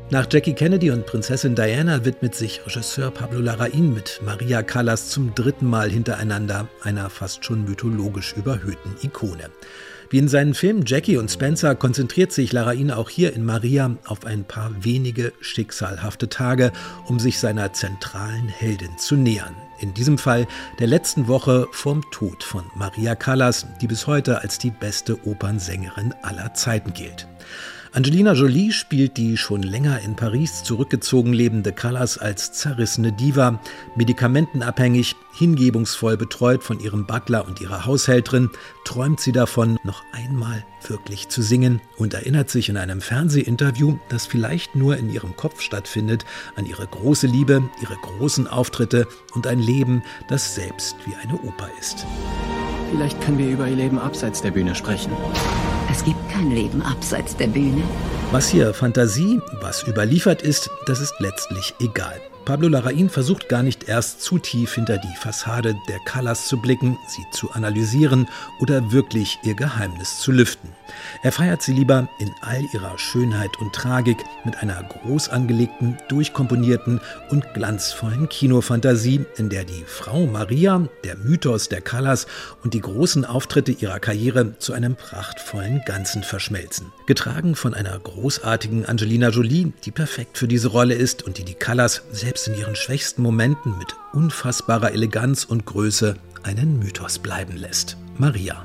Nach Jackie Kennedy und Prinzessin Diana widmet sich Regisseur Pablo Larraín mit Maria Callas zum 3. Mal hintereinander einer fast schon mythologisch überhöhten Ikone. Wie in seinen Filmen Jackie und Spencer konzentriert sich Larraín auch hier in Maria auf ein paar wenige schicksalhafte Tage, um sich seiner zentralen Heldin zu nähern. In diesem Fall der letzten Woche vorm Tod von Maria Callas, die bis heute als die beste Opernsängerin aller Zeiten gilt. Angelina Jolie spielt die schon länger in Paris zurückgezogen lebende Callas als zerrissene Diva, medikamentenabhängig, hingebungsvoll betreut von ihrem Butler und ihrer Haushälterin, träumt sie davon, noch einmal wirklich zu singen und erinnert sich in einem Fernsehinterview, das vielleicht nur in ihrem Kopf stattfindet, an ihre große Liebe, ihre großen Auftritte und ein Leben, das selbst wie eine Oper ist. Vielleicht können wir über ihr Leben abseits der Bühne sprechen. Es gibt kein Leben abseits der Bühne. Was hier Fantasie, was überliefert ist, das ist letztlich egal. Pablo Larraín versucht gar nicht erst zu tief hinter die Fassade der Callas zu blicken, sie zu analysieren oder wirklich ihr Geheimnis zu lüften. Er feiert sie lieber in all ihrer Schönheit und Tragik mit einer groß angelegten, durchkomponierten und glanzvollen Kinofantasie, in der die Frau Maria, der Mythos der Callas und die großen Auftritte ihrer Karriere zu einem prachtvollen Ganzen verschmelzen. Getragen von einer großartigen Angelina Jolie, die perfekt für diese Rolle ist und die Callas selbst in ihren schwächsten Momenten mit unfassbarer Eleganz und Größe einen Mythos bleiben lässt. Maria.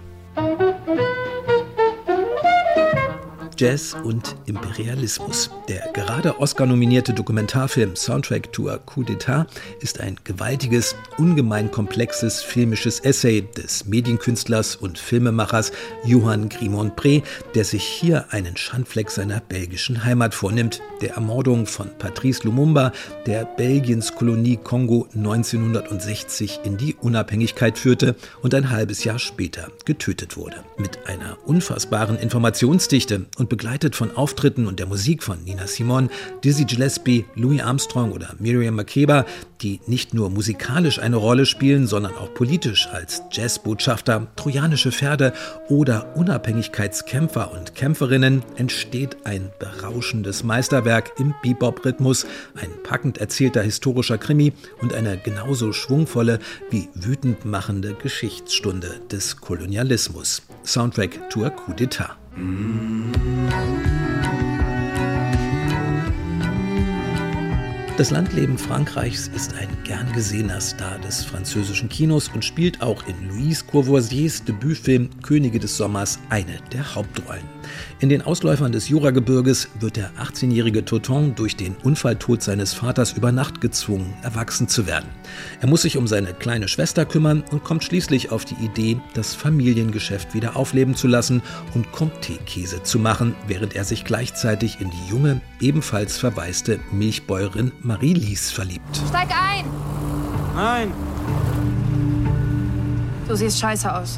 Jazz und Imperialismus. Der gerade Oscar-nominierte Dokumentarfilm Soundtrack to a Coup d'État ist ein gewaltiges, ungemein komplexes filmisches Essay des Medienkünstlers und Filmemachers Johan Grimond-Pré, der sich hier einen Schandfleck seiner belgischen Heimat vornimmt, der Ermordung von Patrice Lumumba, der Belgiens Kolonie Kongo 1960 in die Unabhängigkeit führte und ein halbes Jahr später getötet wurde. Mit einer unfassbaren Informationsdichte und begleitet von Auftritten und der Musik von Nina Simone, Dizzy Gillespie, Louis Armstrong oder Miriam Makeba, die nicht nur musikalisch eine Rolle spielen, sondern auch politisch als Jazzbotschafter, trojanische Pferde oder Unabhängigkeitskämpfer und Kämpferinnen, entsteht ein berauschendes Meisterwerk im Bebop-Rhythmus, ein packend erzählter historischer Krimi und eine genauso schwungvolle wie wütend machende Geschichtsstunde des Kolonialismus. Soundtrack to a Coup d'État. Das Landleben Frankreichs ist ein gern gesehener Star des französischen Kinos und spielt auch in Louise Courvoisiers Debütfilm Könige des Sommers eine der Hauptrollen. In den Ausläufern des Juragebirges wird der 18-jährige Toton durch den Unfalltod seines Vaters über Nacht gezwungen, erwachsen zu werden. Er muss sich um seine kleine Schwester kümmern und kommt schließlich auf die Idee, das Familiengeschäft wieder aufleben zu lassen und Comté-Käse zu machen, während er sich gleichzeitig in die junge, ebenfalls verwaiste Milchbäuerin Marie-Lise verliebt. Steig ein! Nein! Du siehst scheiße aus.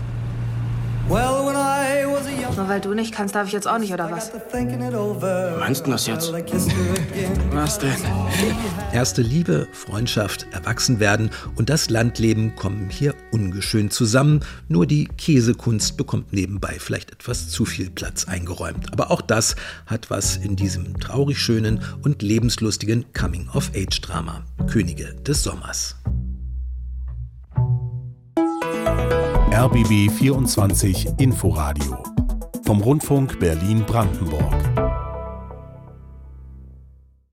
Nur weil du nicht kannst, darf ich jetzt auch nicht, oder was? Wie meinst du das jetzt? Was denn? Erste Liebe, Freundschaft, Erwachsenwerden und das Landleben kommen hier ungeschönt zusammen. Nur die Käsekunst bekommt nebenbei vielleicht etwas zu viel Platz eingeräumt. Aber auch das hat was in diesem traurig schönen und lebenslustigen Coming-of-Age-Drama. Könige des Sommers. RBB 24 Inforadio vom Rundfunk Berlin-Brandenburg.